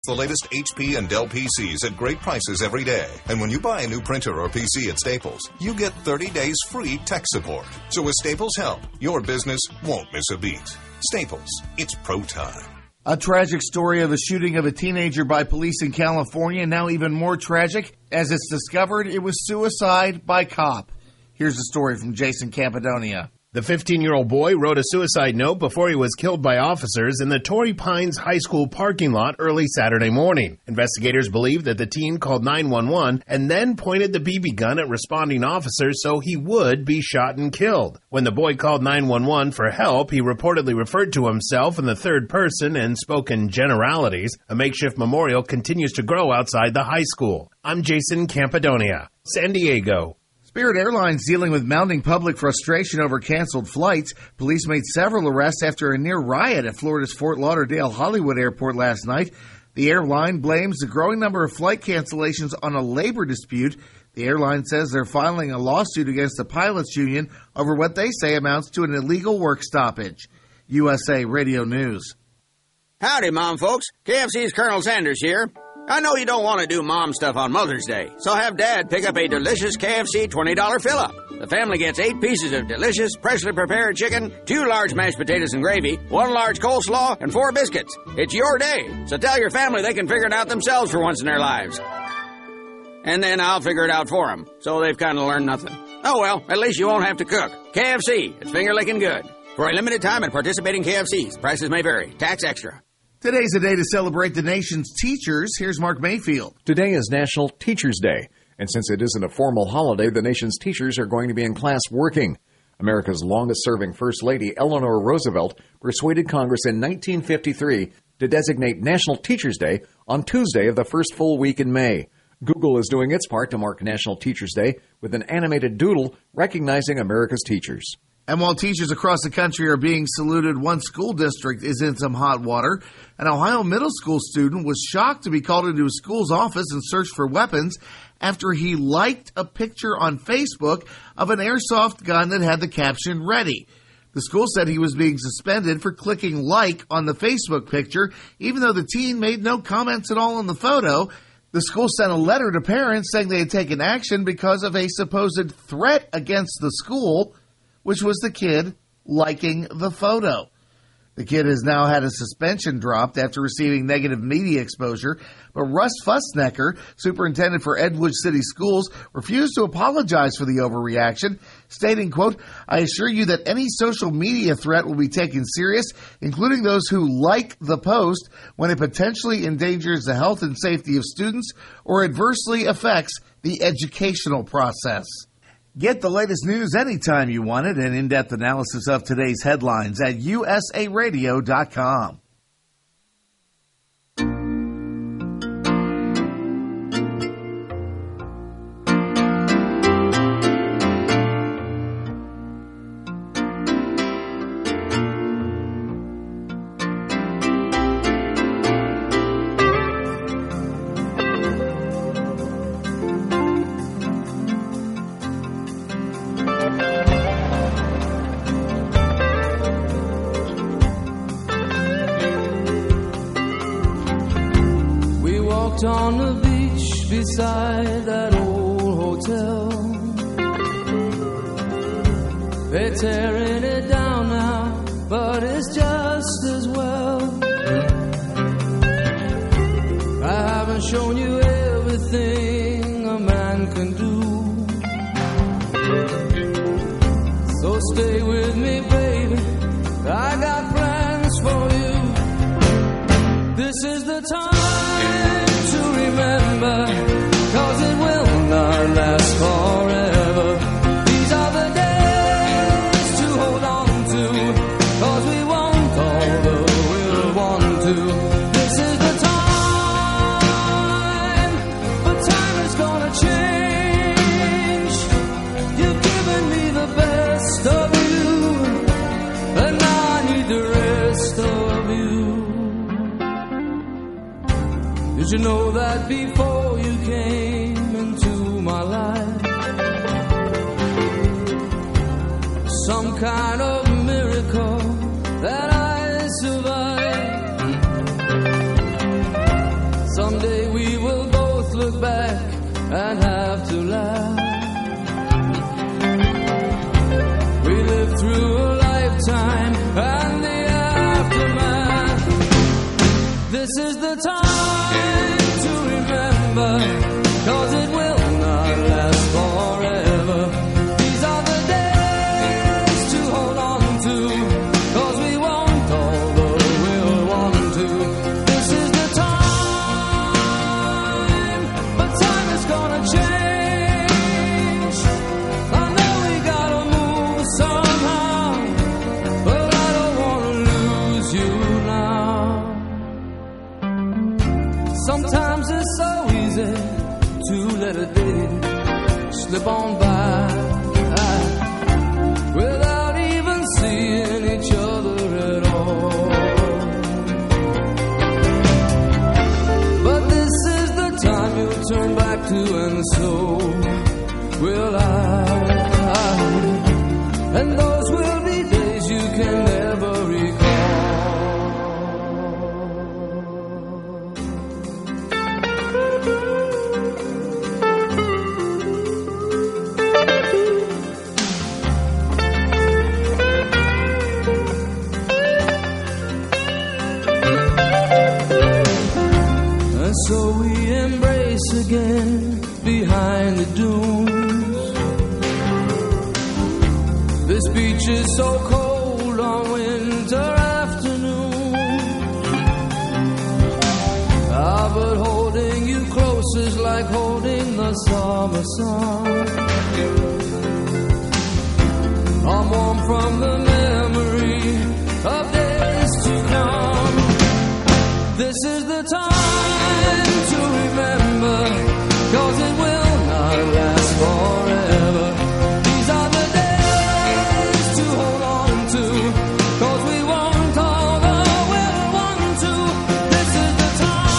the latest HP and Dell PCs at great prices every day. And when you buy a new printer or PC at Staples, you get 30 days free tech support. So with Staples help, your business won't miss a beat. Staples, it's pro time. A tragic story of the shooting of a teenager by police in California, now even more tragic as it's discovered it was suicide by cop. Here's the story from Jason Campidonia. The 15-year-old boy wrote a suicide note before he was killed by officers in the Torrey Pines High School parking lot early Saturday morning. Investigators believe that the teen called 911 and then pointed the BB gun at responding officers so he would be shot and killed. When the boy called 911 for help, he reportedly referred to himself in the third person and spoke in generalities. A makeshift memorial continues to grow outside the high school. I'm Jason Campidonia, San Diego. Spirit Airlines dealing with mounting public frustration over canceled flights. Police made several arrests after a near riot at Florida's Fort Lauderdale Hollywood Airport last night. The airline blames the growing number of flight cancellations on a labor dispute. The airline says they're filing a lawsuit against the pilots union over what they say amounts to an illegal work stoppage. USA Radio News. Howdy, Mom folks. KFC's Colonel Sanders here. I know you don't want to do mom stuff on Mother's Day, so have Dad pick up a delicious KFC $20 fill-up. The family gets 8 pieces of delicious, freshly prepared chicken, 2 large mashed potatoes and gravy, 1 large coleslaw, and 4 biscuits. It's your day, so tell your family they can figure it out themselves for once in their lives. And then I'll figure it out for them, so they've kind of learned nothing. Oh well, at least you won't have to cook. KFC, it's finger-licking good. For a limited time at participating KFCs, prices may vary. Tax extra. Today's a day to celebrate the nation's teachers. Here's Mark Mayfield. Today is National Teachers Day, and since it isn't a formal holiday, the nation's teachers are going to be in class working. America's longest-serving First Lady, Eleanor Roosevelt, persuaded Congress in 1953 to designate National Teachers Day on Tuesday of the first full week in May. Google is doing its part to mark National Teachers Day with an animated doodle recognizing America's teachers. And while teachers across the country are being saluted, one school district is in some hot water. An Ohio middle school student was shocked to be called into his school's office and searched for weapons after he liked a picture on Facebook of an airsoft gun that had the caption "Ready." The school said he was being suspended for clicking like on the Facebook picture, even though the teen made no comments at all on the photo. The school sent a letter to parents saying they had taken action because of a supposed threat against the school, which was the kid liking the photo. The kid has now had a suspension dropped after receiving negative media exposure, but Russ Fussnecker, superintendent for Edgewood City Schools, refused to apologize for the overreaction, stating, quote, "I assure you that any social media threat will be taken serious, including those who like the post when it potentially endangers the health and safety of students or adversely affects the educational process." Get the latest news anytime you want it and in-depth analysis of today's headlines at usaradio.com. On the beach beside that old hotel, they're tearing it down now, but it's just as well. I haven't shown you everything a man can do, so stay with me, baby, I got plans for you. This is the time remember, 'cause it will not last forever. These are the days to hold on to, 'cause we won't, although we'll want to. This is the time, but time is gonna change. You've given me the best of you, and now I need the rest of you. Did you know that before you came into my life, some kind of miracle that I survived? Someday we will both look back and have to laugh. We lived through a lifetime and the aftermath. This is the time to remember, 'cause it will not last forever. These are the days to hold on to, 'cause we won't, although we'll want to. This is the time, but time is gonna change. I know we gotta move somehow, but I don't wanna lose you now. Sometimes it's so easy to let a day slip on by without even seeing each other at all. But this is the time you'll turn back to, and so will I. And those will be days you can never recall. And so we embrace again behind the dunes. This beach is so cold on winter afternoons. But holding you close is like holding the summer sun. I'm warm from the memory of days to come. This is the time to remember, 'cause it will not last forever. These are the days to hold on to, 'cause we won't, although we'll want to. This is the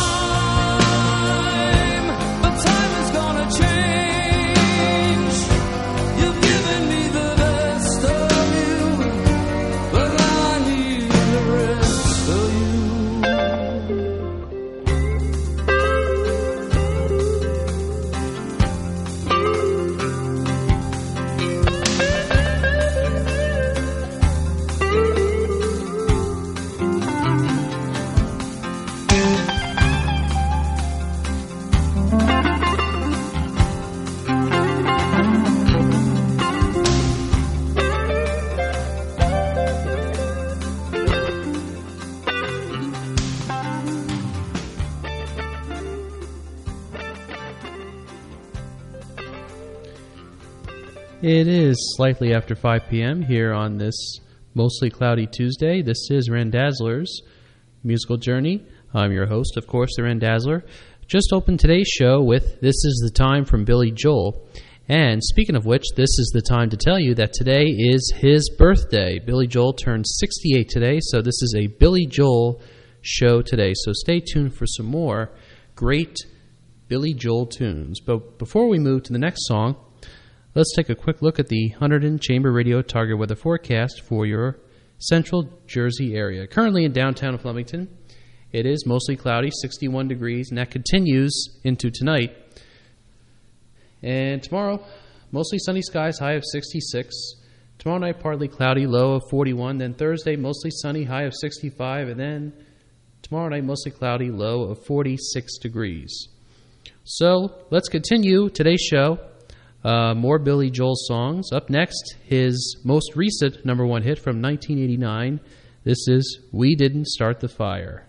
time, but time is gonna change. You've given me the best of you, but now I need the rest of you. It is slightly after 5 p.m. here on this mostly cloudy Tuesday. This is Randazzler's Musical Journey. I'm your host, of course, the Randazzler. Just opened today's show with This Is the Time from Billy Joel. And speaking of which, this is the time to tell you that today is his birthday. Billy Joel turned 68 today, so this is a Billy Joel show today. So stay tuned for some more great Billy Joel tunes. But before we move to the next song, let's take a quick look at the Hunterdon Chamber Radio Target weather forecast for your central Jersey area. Currently in downtown Flemington, it is mostly cloudy, 61 degrees, and that continues into tonight. And tomorrow, mostly sunny skies, high of 66. Tomorrow night, partly cloudy, low of 41. Then Thursday, mostly sunny, high of 65. And then tomorrow night, mostly cloudy, low of 46 degrees. So let's continue today's show. More Billy Joel songs. Up next, his most recent #1 hit from 1989. This is We Didn't Start the Fire.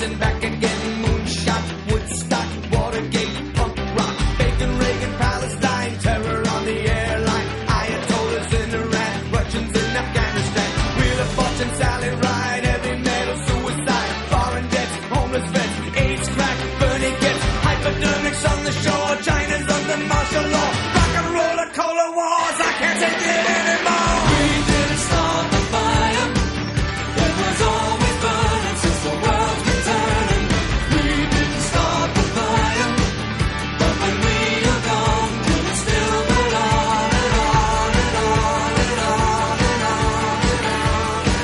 Nixon back again, moonshot, Woodstock, Watergate, punk rock, Bacon, Reagan, Palestine, terror on the airline, Ayatollahs in Iran, Russians in Afghanistan, Wheel of Fortune, Sally Ride, heavy metal, suicide, foreign debts, homeless vets, AIDS, crack, burning kids, hypodermics on the shore, China's under martial law, rock and roller, cola wars, I can't take it anymore. We didn't start the fire, it was always burning since the world's been turning. We didn't start the fire, but when we are gone, will it still burn on and on and on and on and on and on and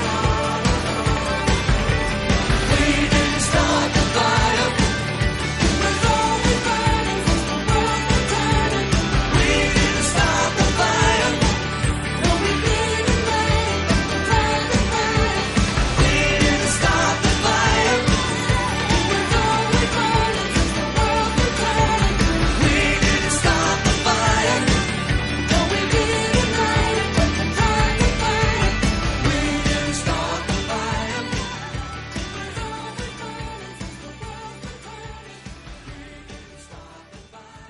on. We didn't start the fire, it was always burning since the world's been turning. We didn't start the fire, no we didn't light it, but the time to fight it. We didn't start the fire, it was always burning since the world's been turning. We didn't start the fire, no we didn't light it, but the time to fight it. We didn't start the fire, it was always burning since the world's been turning. We didn't start the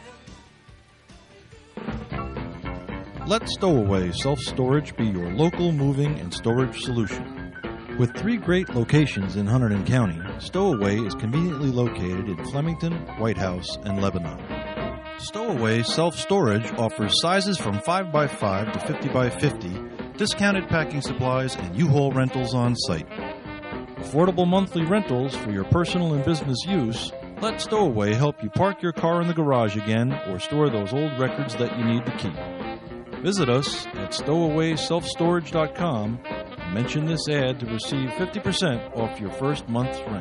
fire. Let Stowaway Self-Storage be your local moving and storage solution. With 3 great locations in Hunterdon County, Stowaway is conveniently located in Flemington, White House, and Lebanon. Stowaway Self-Storage offers sizes from 5x5 to 50x50, discounted packing supplies, and U-Haul rentals on site. Affordable monthly rentals for your personal and business use. Let Stowaway help you park your car in the garage again or store those old records that you need to keep. Visit us at stowawayselfstorage.com and mention this ad to receive 50% off your first month's rent.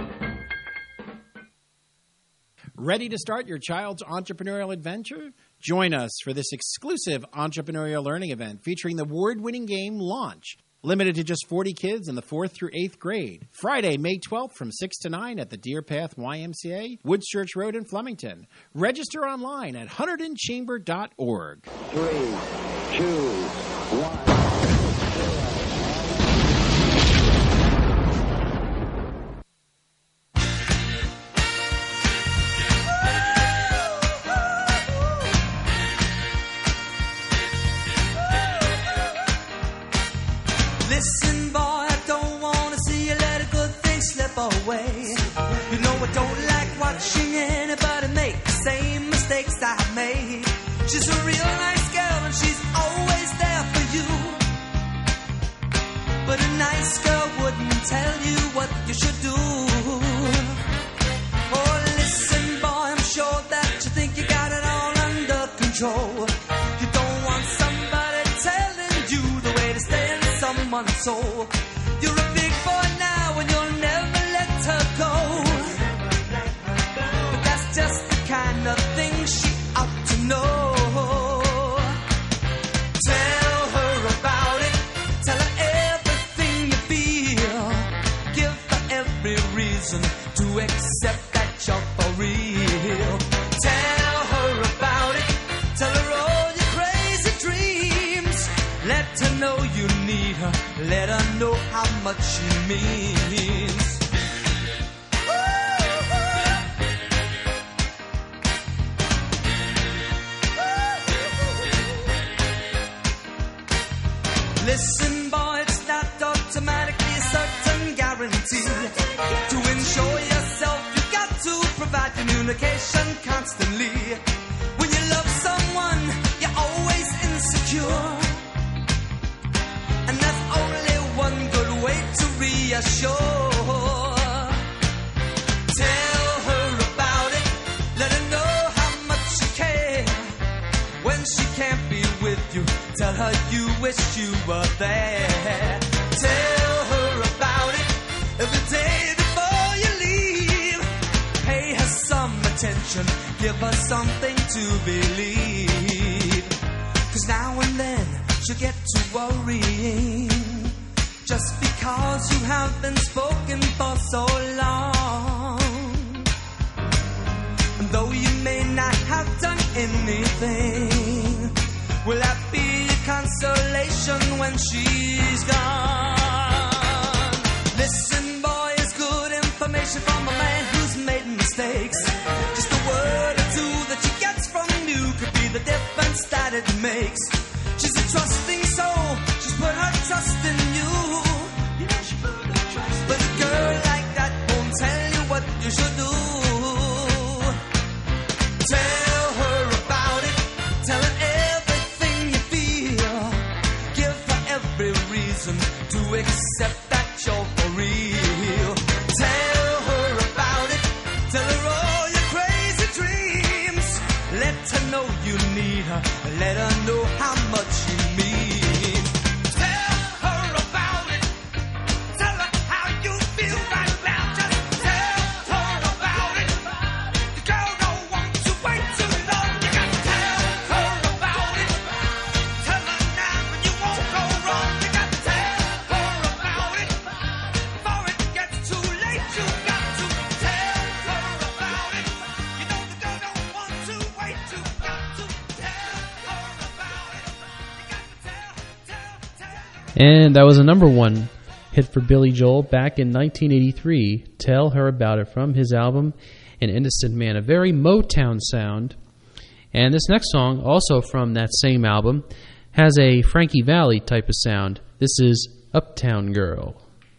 Ready to start your child's entrepreneurial adventure? Join us for this exclusive entrepreneurial learning event featuring the award-winning game Launch. Limited to just 40 kids in the 4th through 8th grade. Friday, May 12th from 6 to 9 at the Deer Path YMCA, Woodchurch Road in Flemington. Register online at HunterdonChamber.org. 3, 2, 1. Listen, boy, I don't want to see you let a good thing slip away. You know I don't like watching anybody make the same mistakes I made. She's a real nice girl and she's always there for you. But a nice girl wouldn't tell you what you should do. Oh, listen, boy, I'm sure that you think you got it all under control. You don't want somebody telling you the way to stay in someone's soul. You're a big boy now and you'll never let her go. But that's just the kind of thing she ought to know. Tell her about it. Tell her everything you feel. Give her every reason to accept that you're for real. Tell her about it. Tell her all your crazy dreams. Let her know you need her. Let her know how much she means. Listen, boy, it's not automatically a certain guarantee. To ensure yourself, you've got to provide communication constantly. When you love someone, you're always insecure. And that's only one good way to reassure. Tell her about it. Let her know how much you care. When she can't be with you, tell her you wish you were there. Tell her about it every day before you leave. Pay her some attention. Give her something to believe. 'Cause now and then she'll get to worrying. Just because you have been spoken for so long. And though you may not have done anything, will that be a consolation when she's gone? Listen, boy, it's good information. information from a man who's made mistakes. Just a word or two that she gets from you could be the difference that it makes. She's a trusting soul, she's put her trust in you. You know she put her trust in you. But a girl like that won't tell you what you should do. Tell her about it, tell her everything you feel. Give her every reason to accept that you're for real. Tell her about it, tell her all your crazy dreams. Let her know you need her, let her know how much you mean. Tell her about it, tell her how you feel right now. Just tell her about it. The girl don't want to wait too long. You got to tell her about it. Tell her now and you won't go wrong. You got to tell her about it. Before it gets too late, you got to tell her about it. You know the girl don't want to wait. You got to tell her about it. You got to tell her. And that was a number one hit for Billy Joel back in 1983, Tell Her About It, from his album An Innocent Man, a very Motown sound. And this next song, also from that same album, has a Frankie Valli type of sound. This is Uptown Girl.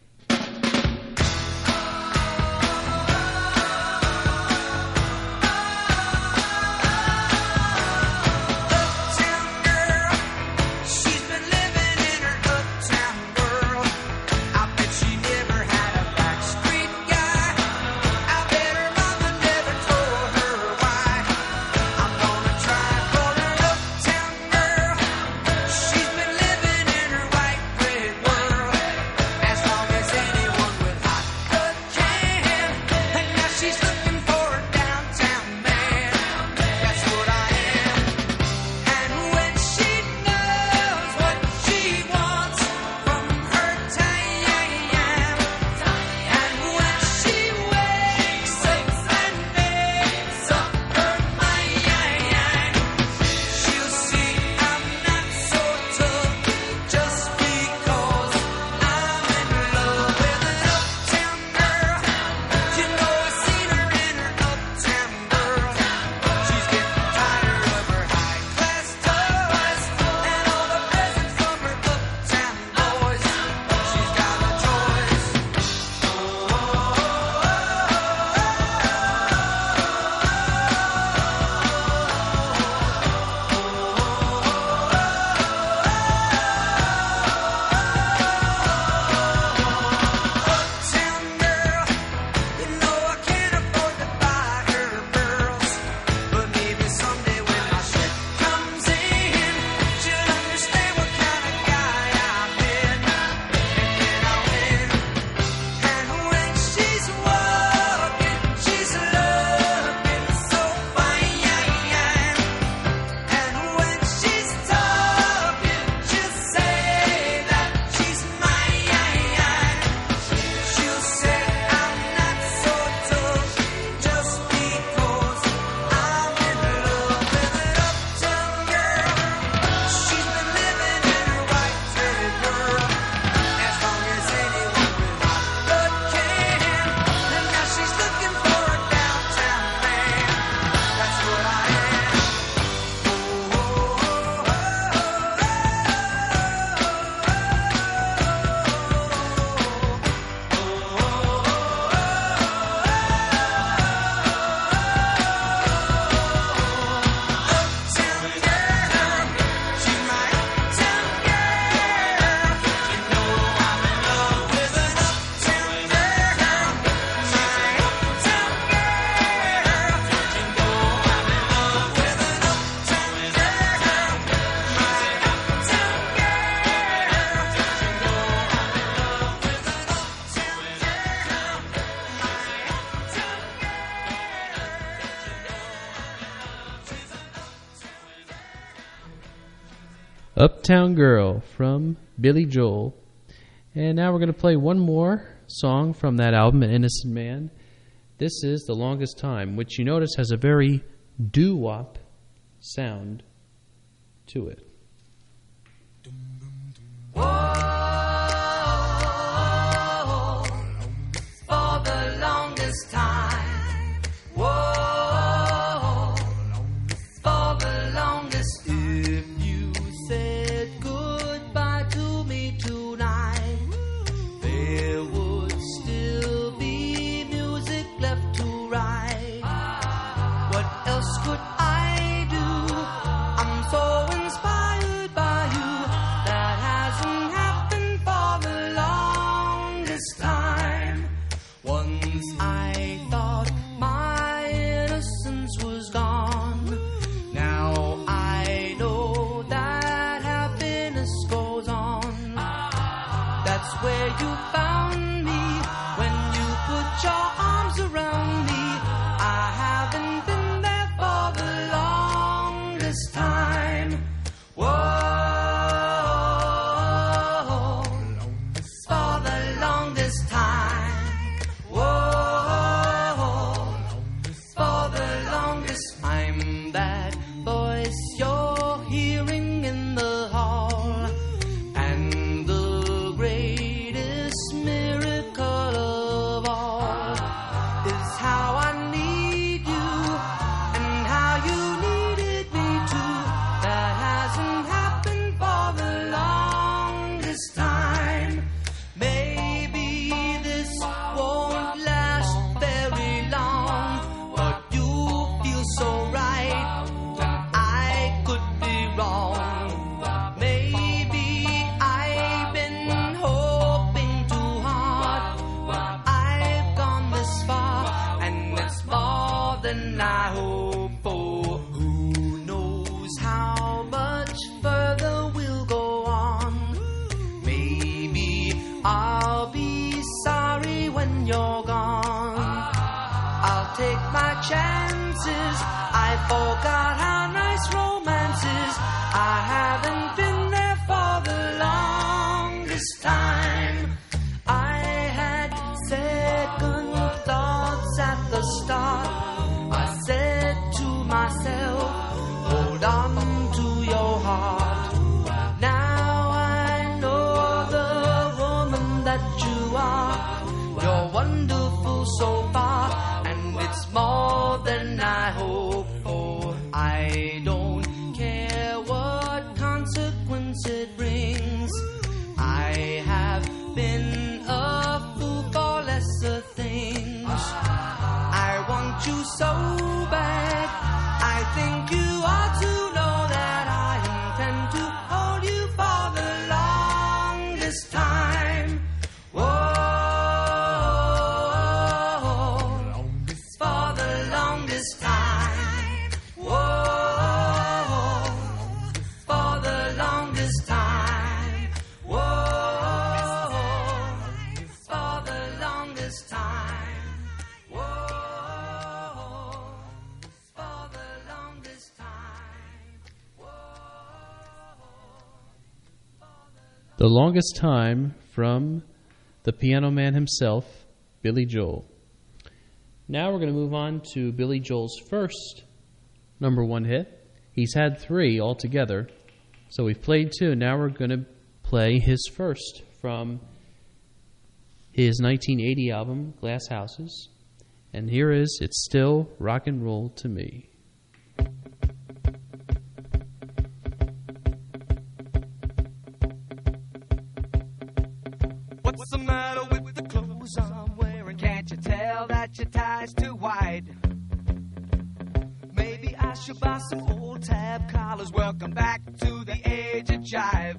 She's been living in her uptown world. I bet she never had a backstreet guy. I bet her mama never told her why. I'm gonna try for her uptown girl. She's been living in her white bread world as long as anyone with hot blood can. And now she's looking for a downtown man. That's what I am. And when she knows what she wants from her time, and when she wakes up and makes up her mind, she'll see I'm not so tough just because I'm in love with an uptown girl. You know I've seen her in her uptown world. She's getting tired of her high-class toys and all the presents from her uptown boys. She's got a choice. Uptown girl, you know I can't afford to buy her pearls, but maybe someday when my check comes in, she'll understand what kind of guy I've been, and then I'll win. And when she's walking, she's looking so fine, and when she's talking, she'll say that she's mine. She'll say I'm not so tough just because I'm in love with an uptown girl. She's been living in her white bread world as long as anyone with hot blood can. And now she's looking for a downtown man. That's what I am. Uptown girl, she's my uptown girl. You know I'm in love with an uptown girl. My uptown girl. You know I'm in love with an uptown girl. My uptown girl. You know I'm in love with an uptown Uptown Girl from Billy Joel. And now we're going to play one more song from that album, An Innocent Man. This is The Longest Time, which you notice has a very doo-wop sound to it. For the long I thought my innocence was gone. Now I know that happiness goes on. That's where you found me when you put your arms around me. I haven't been there for the longest time. Whoa. Chances, I forgot how nice romances. I haven't been there for the longest time. I had second thoughts at the start. I said to myself, hold on to your heart. Now I know the woman that you are. You're wonderful so far, and it's more than I hope for. I don't care what consequence it brings. I have been a fool for lesser things. I want you so bad. I think you ought to know that I intend to hold you for the longest time. Whoa. The Longest Time from the Piano Man himself, Billy Joel. Now we're going to move on to Billy Joel's first #1 hit. He's had 3 altogether, so we've played 2. Now we're going to play his first from his 1980 album, Glass Houses. And here is It's Still Rock and Roll to Me. What's the matter with the clothes I'm wearing? Can't you tell that your tie's too wide? Maybe I should buy some old tab collars. Welcome back to the age of jive.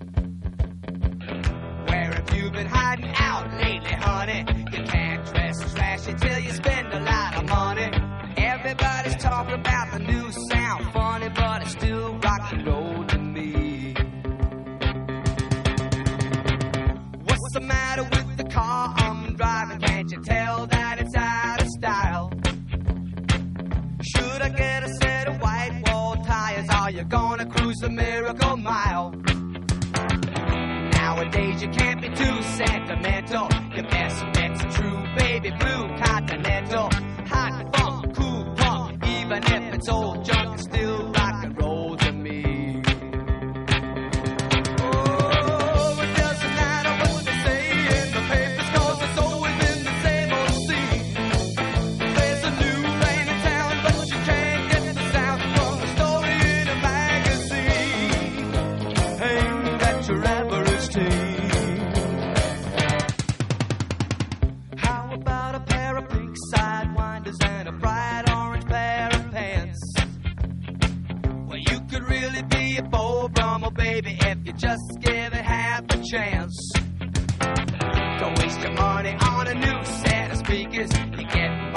Where have you been hiding out lately, honey? You can't dress trashy till you spend a lot of money. Everybody's talking about the new sound, funny, but it's still rock and roll to me. What's the matter with the car I'm driving? Can't you tell that it's out of style? Should I get a set of white wall tires? Are you gonna cruise the Miracle Mile? Nowadays you can't be too sentimental. Your best bet's a true baby blue Continental. Hot funk, cool punk, even if it's old junk, it's still rock and roll to me. Oh, it doesn't matter what they say in the papers, 'cause it's always been the same old scene. There's a new rain in town, but you can't get the sound from a story in a magazine. Ain't that your average teen? How about a pair of pink sidewinders and a bright orange pair of pants? Well, you could really be a Beau Brummel, baby, if you just give it half a chance. Don't waste your money on a new set of speakers. You get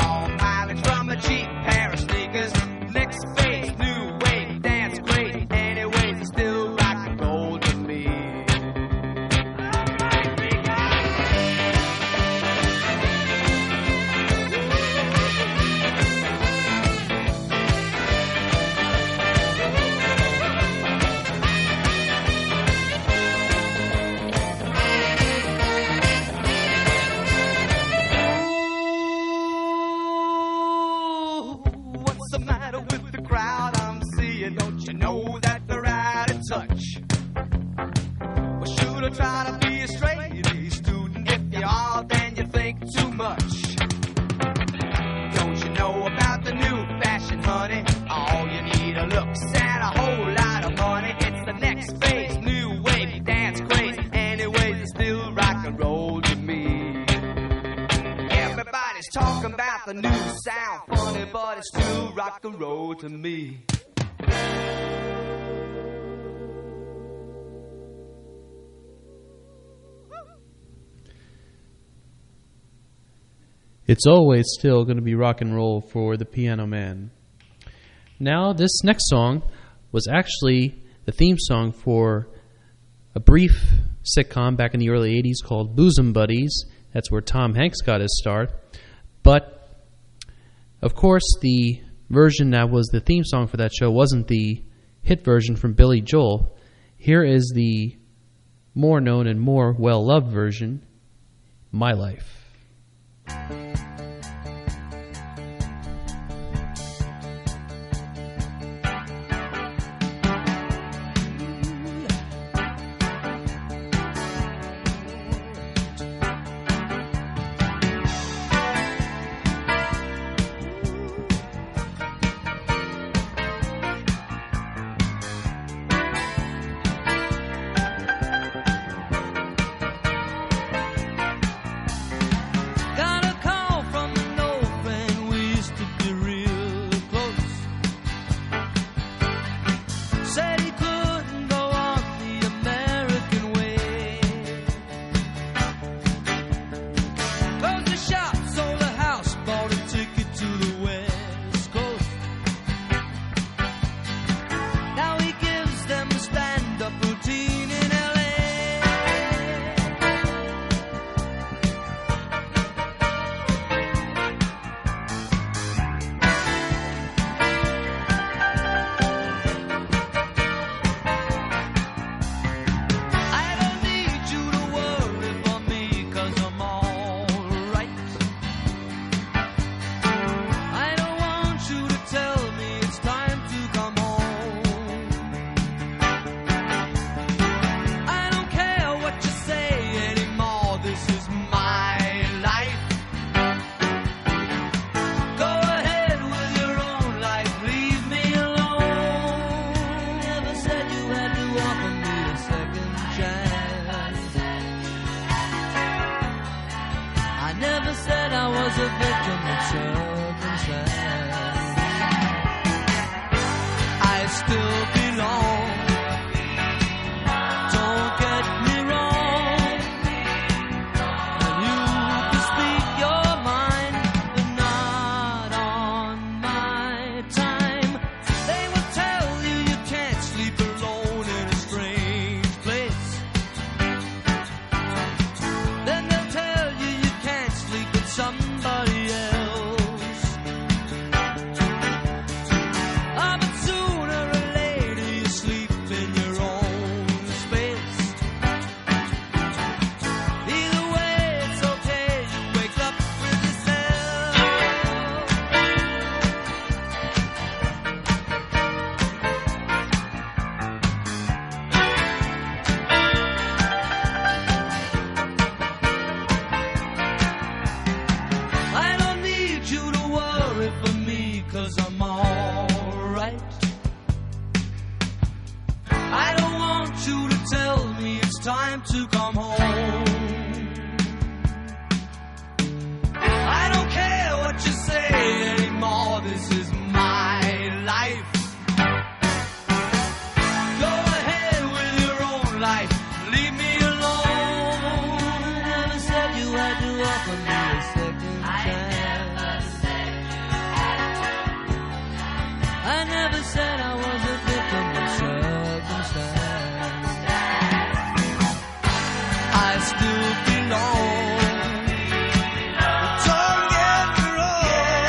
know that they're out of touch. Well, should I try to be a straight A student? If you are, then you think too much. Don't you know about the new fashion, honey? All you need are looks and a whole lot of money. It's the next phase, new wave, dance craze. Anyways, it's still rock and roll to me. Everybody's talking about the new sound, funny, but it's still rock and roll to me. It's always still going to be rock and roll for the Piano Man. Now, this next song was actually the theme song for a brief sitcom back in the early 80s called Bosom Buddies. That's where Tom Hanks got his start. But, of course, the version that was the theme song for that show wasn't the hit version from Billy Joel. Here is the more known and more well-loved version, My Life. Don't get me wrong.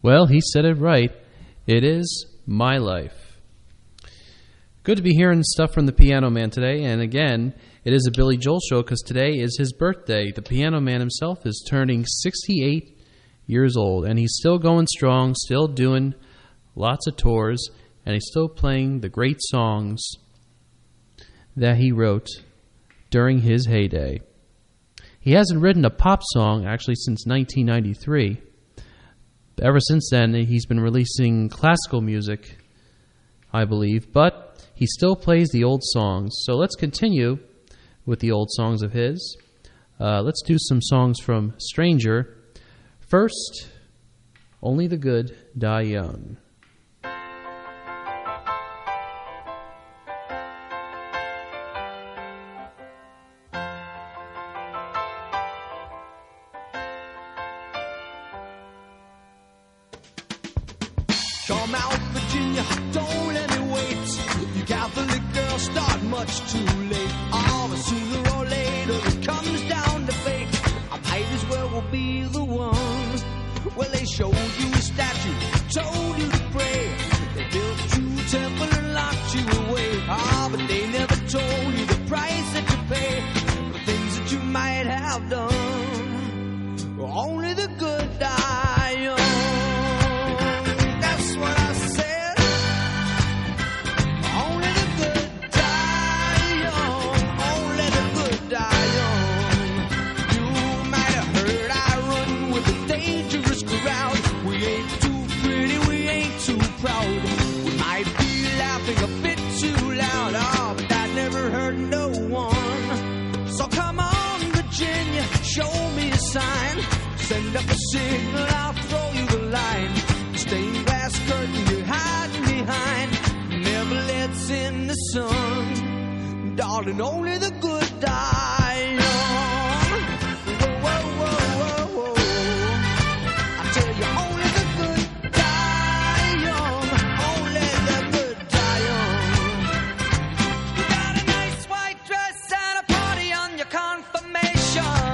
Well, he said it right. It is my life. Good to be hearing stuff from the Piano Man today. And again, it is a Billy Joel show because today is his birthday. The Piano Man himself is turning 68 years old. And he's still going strong, still doing lots of tours. And he's still playing the great songs that he wrote during his heyday. He hasn't written a pop song actually since 1993. Ever since then, he's been releasing classical music, I believe, but he still plays the old songs. So let's continue with the old songs of his. Let's do some songs from Stranger. First, Only the Good Die Young. Come out, Virginia, don't let me wait. You Catholic girls start much too late. Oh, sooner or later it comes down to fate. I might as well will be the one. Well, they showed you a statue, told you to pray. They built you a temple and locked you away. Ah, but they never told you the price that you pay for things that you might have done. Only the good die young. Send up a signal, I'll throw you the line. Stained glass curtain you're hiding behind never lets in the sun. Darling, only the good die young. Whoa, whoa, whoa, whoa, whoa. I tell you, only the good die young. Only the good die young. You got a nice white dress and a party on your confirmation.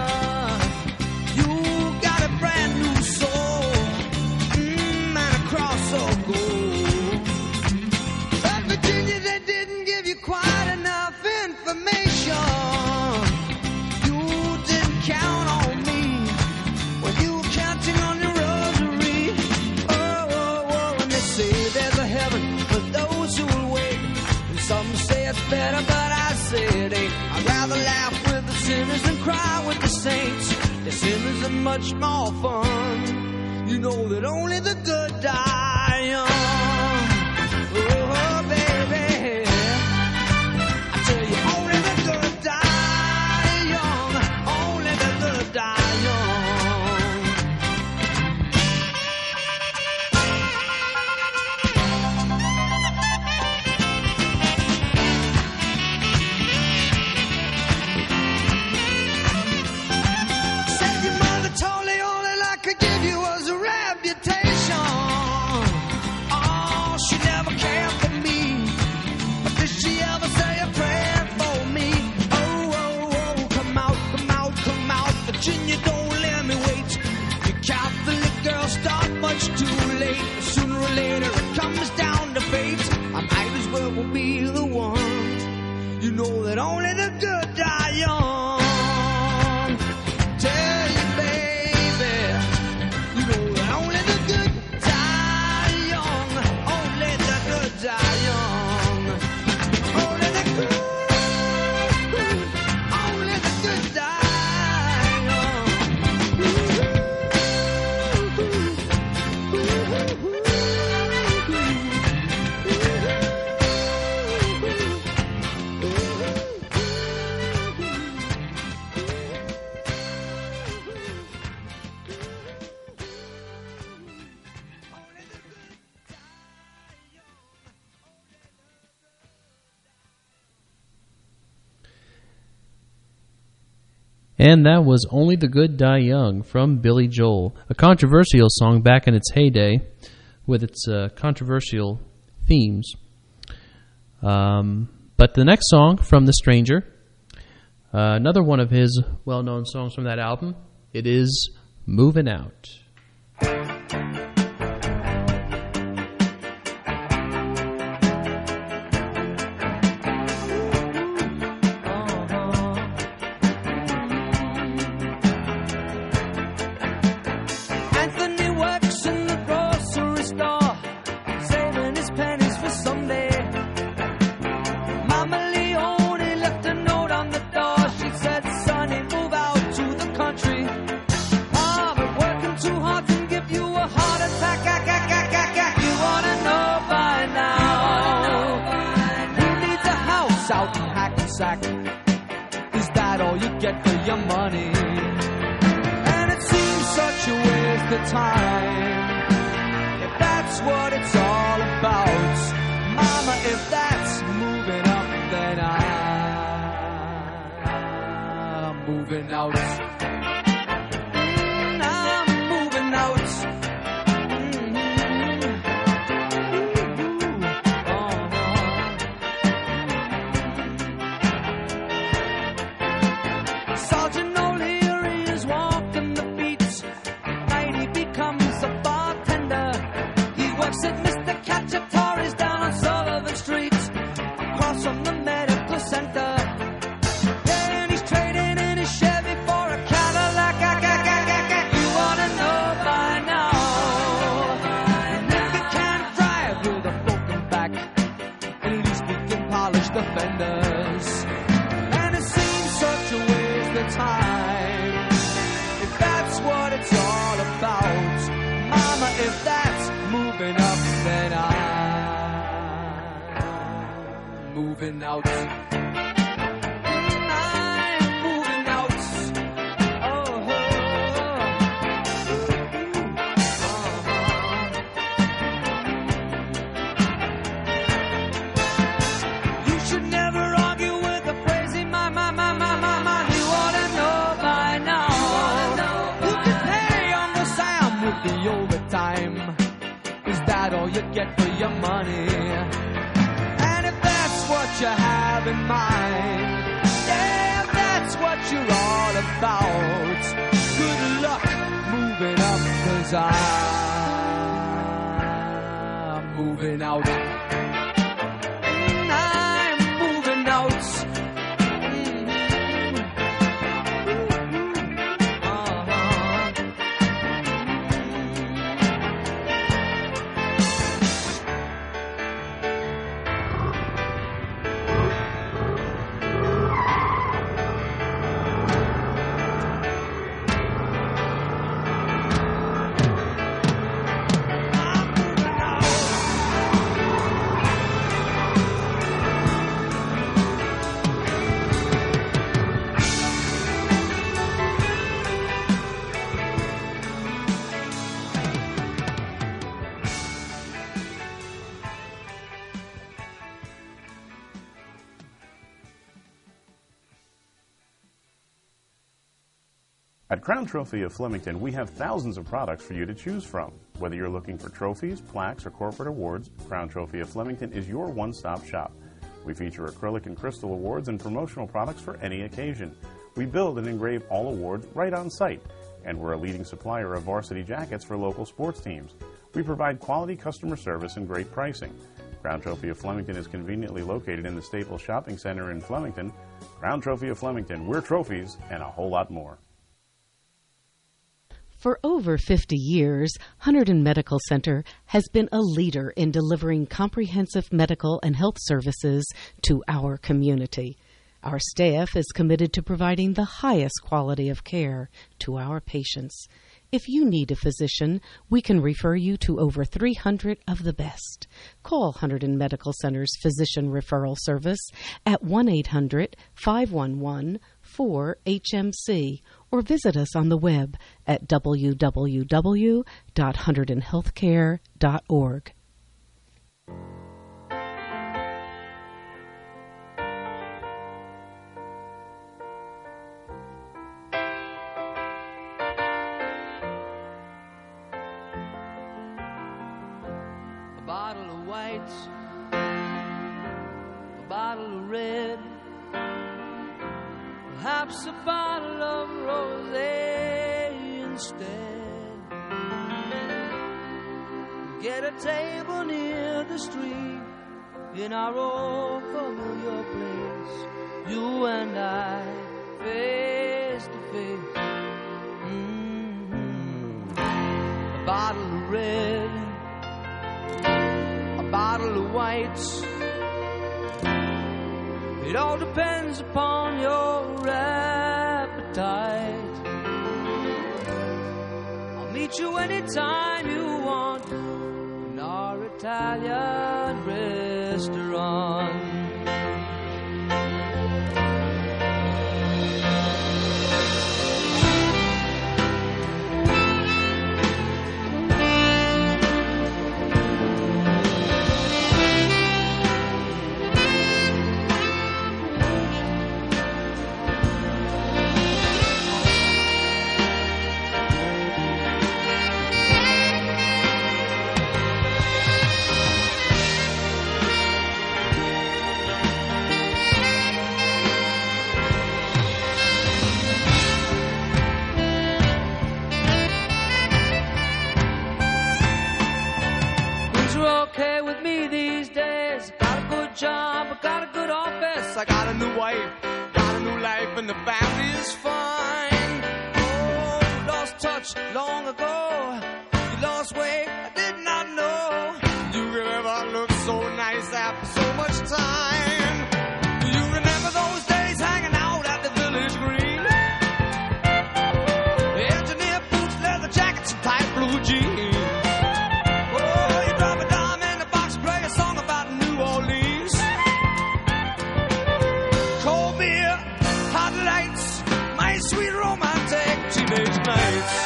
Better, but I say it ain't. I'd rather laugh with the sinners than cry with the saints. The sinners are much more fun. You know that only the good die young. Oh, baby, I tell you, only the good die young. Only the good die young. Know that only the good die young. Tell you, baby, you know that only the good die young. Only the good die young. Only the good, only the good die young. And that was Only the Good Die Young from Billy Joel, a controversial song back in its heyday with its controversial themes. But the next song from The Stranger, another one of his well-known songs from that album, it is Moving Out. South and Hackensack. Is that all you get for your money? And it seems such a waste of time. If that's what it's all about, Mama, if that's moving up, then I'm moving out. I'm moving out. Sergeant O'Leary is walking the beats. Night he becomes a bartender. He works at Mr. Cacciatore's down on Sullivan Street, across from the medical center. Yeah, and he's trading in his Chevy for a Cadillac. You wanna know by now? And if he can't drive with a broken back, at least he can polish the fenders. And it seems such a waste of time. If that's what it's all about, Mama, if that's moving up, then I'm moving out. I'm moving out. You should never argue with a crazy man. You ought to know by now. You can pay Uncle Sam with the overtime. Is that all you get for your money? And if that's what you have in mind, yeah, if that's what you're all about, good luck moving up, 'cause I'm moving out. I'm moving out. At Crown Trophy of Flemington, we have thousands of products for you to choose from. Whether you're looking for trophies, plaques, or corporate awards, Crown Trophy of Flemington is your one-stop shop. We feature acrylic and crystal awards and promotional products for any occasion. We build and engrave all awards right on site, and we're a leading supplier of varsity jackets for local sports teams. We provide quality customer service and great pricing. Crown Trophy of Flemington is conveniently located in the Staples Shopping Center in Flemington. Crown Trophy of Flemington, we're trophies and a whole lot more. For over 50 years, Hunterdon Medical Center has been a leader in delivering comprehensive medical and health services to our community. Our staff is committed to providing the highest quality of care to our patients. If you need a physician, we can refer you to over 300 of the best. Call Hunterdon Medical Center's Physician Referral Service at 1-800-511-4HMC or visit us on the web at www.hunterdonhealthcare.org. A bottle of white, a bottle of red, perhaps a bottle of rosé instead. Get a table near the street in our old familiar place, you and I, face to face. A bottle of red, a bottle of white. It all depends upon your appetite. I'll meet you anytime you want in our Italian restaurant. I got a new wife, got a new life, and the family is fine. Oh, you lost touch long ago. You lost weight, I did not know. You could ever look so nice after so much time. Do you remember those days hanging out at the Village Green? The engineer boots, leather jackets, and tight blue jeans. Oh, you drop a dime in the box, play a song about New Orleans. Cold beer, hot lights, my sweet romantic teenage nights.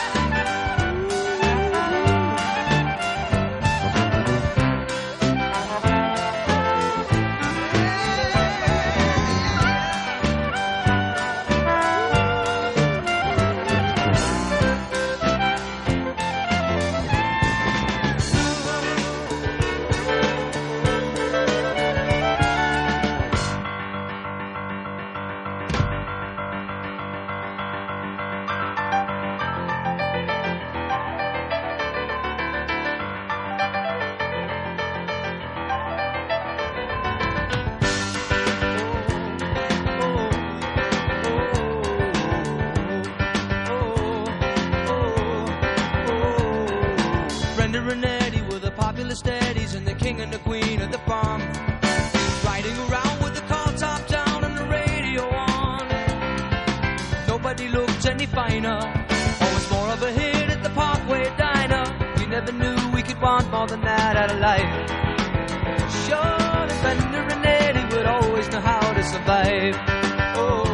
Brenda and Eddie were the popular steadies and the king and the queen of the farm. Riding around with the car top down and the radio on. Nobody looked any finer. Always more of a hit at the Parkway Diner. We never knew we could want more than that out of life. Sure, the Brenda and Eddie would always know how to survive. Oh.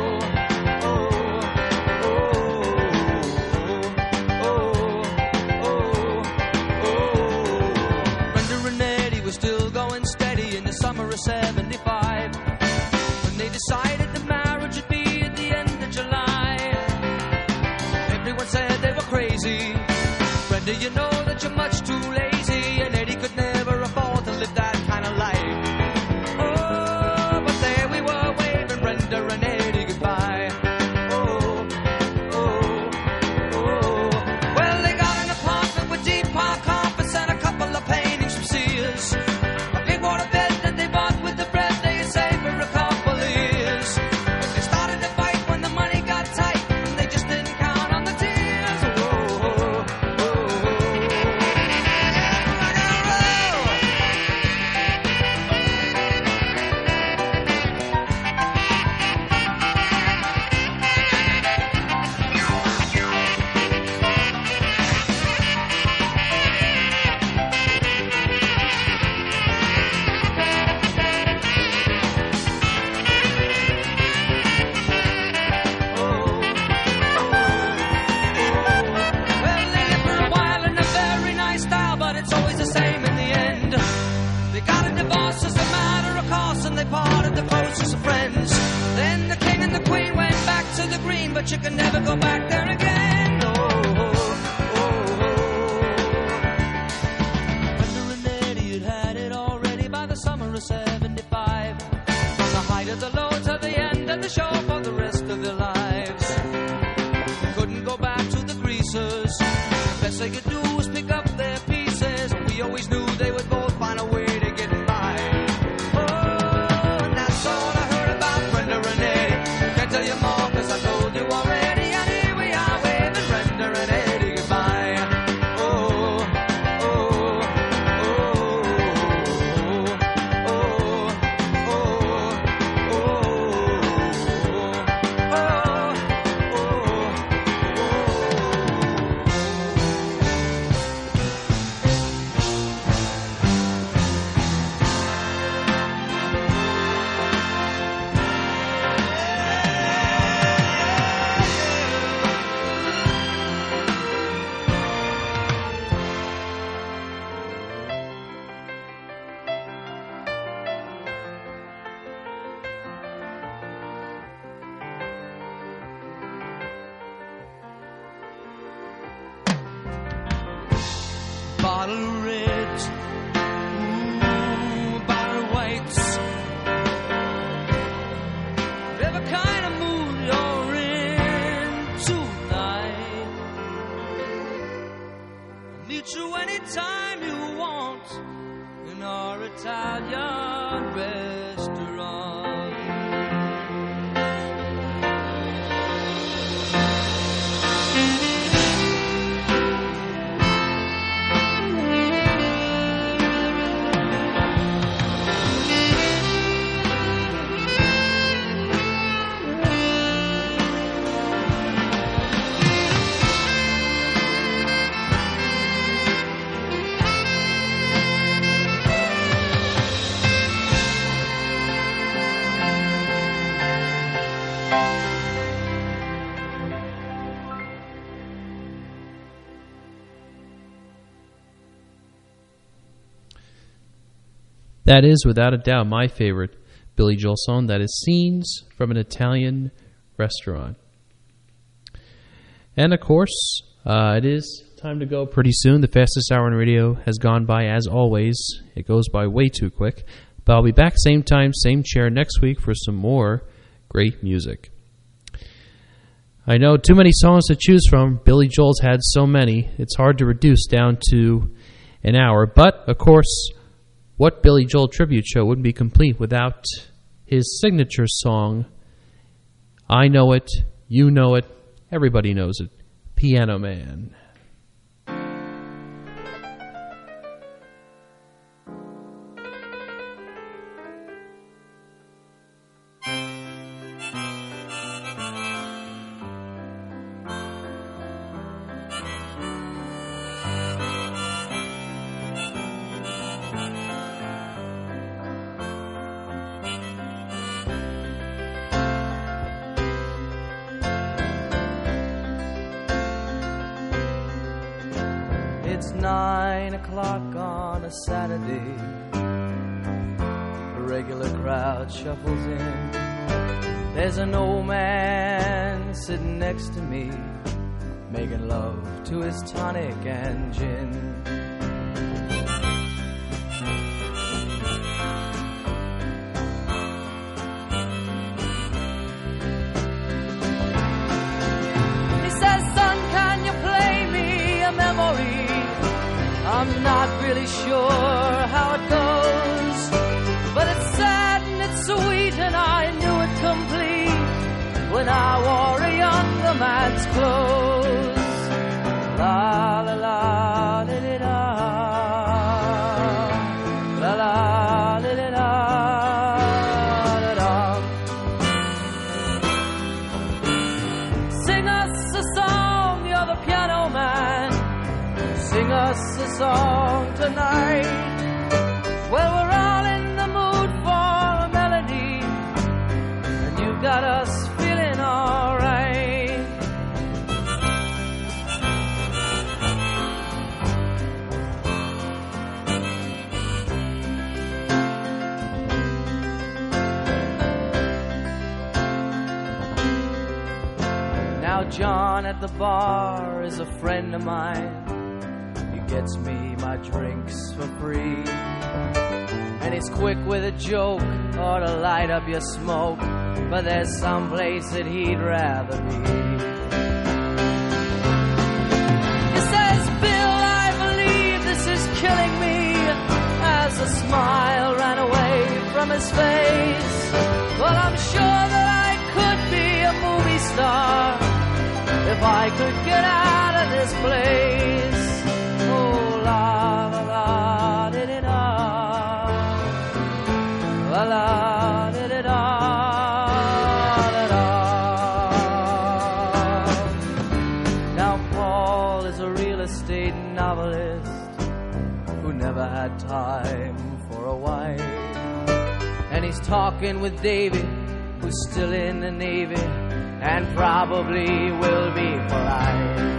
Summer of 75, when they decided the marriage would be at the end of July. Everyone said they were crazy. Brenda, you know that you're much too lazy, and Eddie could never afford to live that kind of life. Oh, but there we were waving Brenda and Eddie goodbye. Oh, oh, oh. Well, they got an apartment with deep park carpets and a couple of paintings from Sears. A big water bed they bought with the bread they saved for a couple of years. They started to fight when the money got tight, and they just didn't count on the tears. Oh, oh, oh, oh. They parted the closest of friends. Then the king and the queen went back to the green, but you can never go back there again. Oh, oh, oh, oh. Brenda and Eddie had had it already by the summer of 75. From the height of the low to the end of the show for the rest of their lives. They couldn't go back to the greasers. The best they could do was pick up their pieces. We always knew they would both find a way to get by. Can't tell you more cause I told you already. And here we are waving Brenda and Eddie goodbye. Oh, oh, oh, oh, Bottle of reds, bottle of whites. Whatever kind of mood you're in tonight, I'll meet you anytime you want in our Italian restaurant. That is, without a doubt, my favorite Billy Joel song. That is Scenes from an Italian Restaurant. And, of course, it is time to go pretty soon. The fastest hour on radio has gone by, as always. It goes by way too quick. But I'll be back same time, same chair next week for some more great music. I know too many songs to choose from. Billy Joel's had so many. It's hard to reduce down to an hour. But, of course, what Billy Joel tribute show wouldn't be complete without his signature song, I Know It, You Know It, Everybody Knows It, Piano Man. It's 9 o'clock on a Saturday. The regular crowd shuffles in. There's an old man sitting next to me, making love to his tonic and gin. He says, son, can you play me a memory? I'm not really sure how it goes, but it's sad and it's sweet, and I knew it complete when I wore a younger man's clothes. La la la li li la, la la li li la, la la. Sing us a song, you're the piano man. Sing us a song tonight. Well, we're all in the mood for a melody, and you got us feeling alright. Now John at the bar is a friend of mine. Gets me my drinks for free, and he's quick with a joke or to light up your smoke, but there's some place that he'd rather be. He says, Bill, I believe this is killing me, as a smile ran away from his face. Well, I'm sure that I could be a movie star if I could get out of this place. Oh, la la la di di da, la la di di da, da da. Now Paul is a real estate novelist who never had time for a wife, and he's talking with Davy, who's still in the Navy and probably will be for life.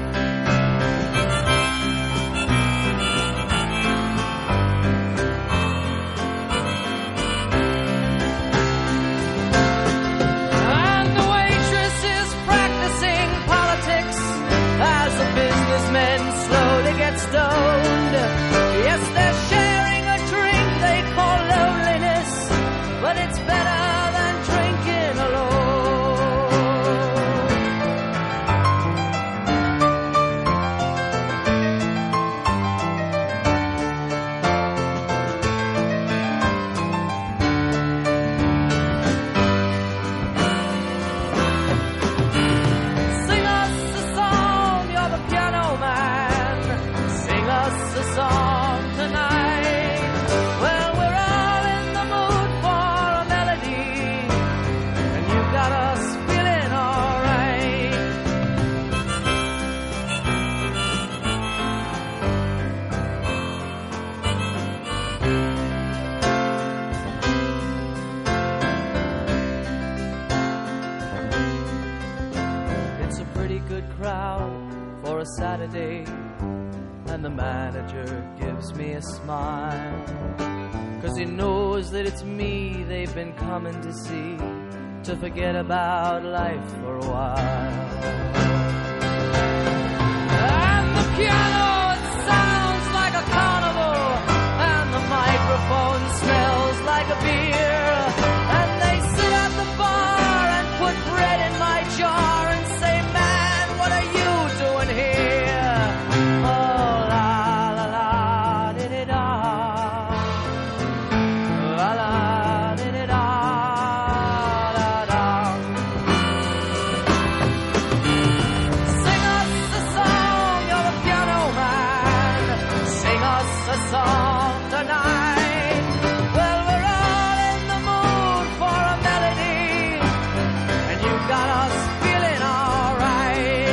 Men slowly get stoned. Yes, they're sharing a drink they call loneliness, but it's better than drinking alone. crowd for a Saturday, and the manager gives me a smile, 'cause he knows that it's me they've been coming to see, to forget about life for a while. And the piano, it sounds like a carnival, and the microphone smells like a beer, and they sit at the bar and put bread in my jar and say, man, what are you doing here? Oh, la la la, di-di-da, la la, di-di-da, da-da. Sing us a song, you're the piano man. Sing us a song tonight. Well, we're all in the mood for a melody, and you got us feeling all right.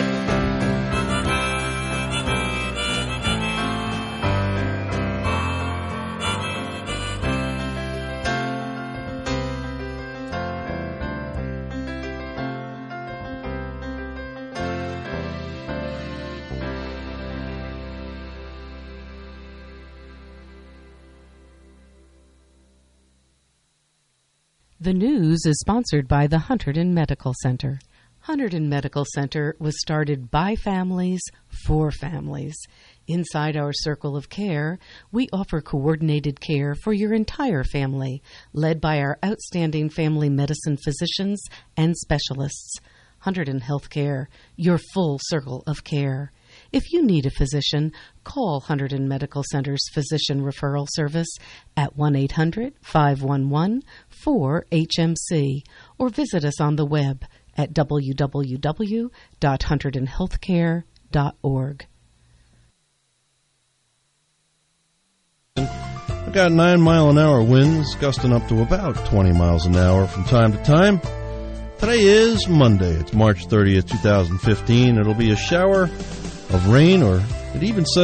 The news is sponsored by the Hunterdon Medical Center. Hunterdon Medical Center was started by families for families. Inside our circle of care, we offer coordinated care for your entire family, led by our outstanding family medicine physicians and specialists. Hunterdon Healthcare, your full circle of care. If you need a physician, call Hunterdon Medical Center's Physician Referral Service at 1-800-511-4HMC or visit us on the web at www.hunterdonhealthcare.org. We've got 9-mile-an-hour winds gusting up to about 20 miles an hour from time to time. Today is Monday. It's March 30th, 2015. It'll be a shower of rain, or it even says